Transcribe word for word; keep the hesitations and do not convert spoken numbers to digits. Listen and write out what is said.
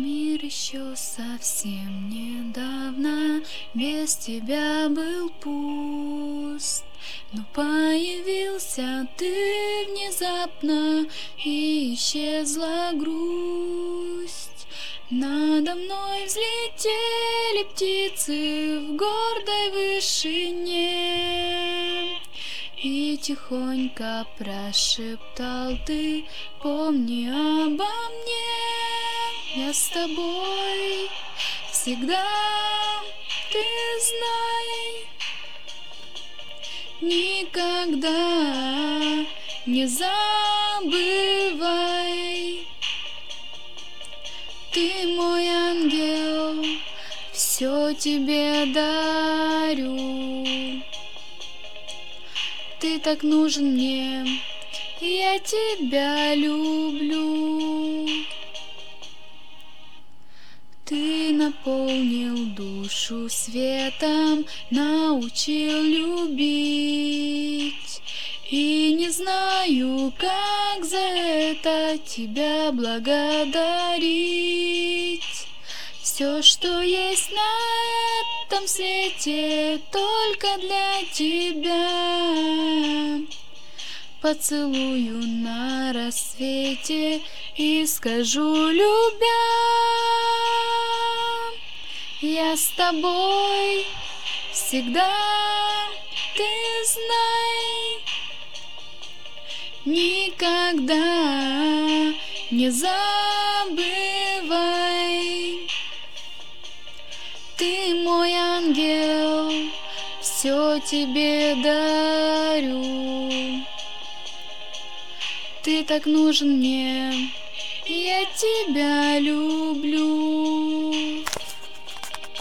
Мир еще совсем недавно без тебя был пуст, но появился ты внезапно, и исчезла грусть. Надо мной взлетели птицы в гордой вышине, и тихонько прошептал ты: помни обо мне. Я с тобой всегда, ты знай, никогда не забывай. Ты мой ангел, все тебе дарю. Ты так нужен мне, я тебя люблю. Ты наполнил душу светом, научил любить, и не знаю, как за это тебя благодарить. Все, что есть на этом свете, только для тебя. Поцелую на рассвете и скажу, любя: я с тобой всегда, ты знай, никогда не забывай. Ты мой ангел, все тебе дарю. Ты так нужен мне, я тебя люблю.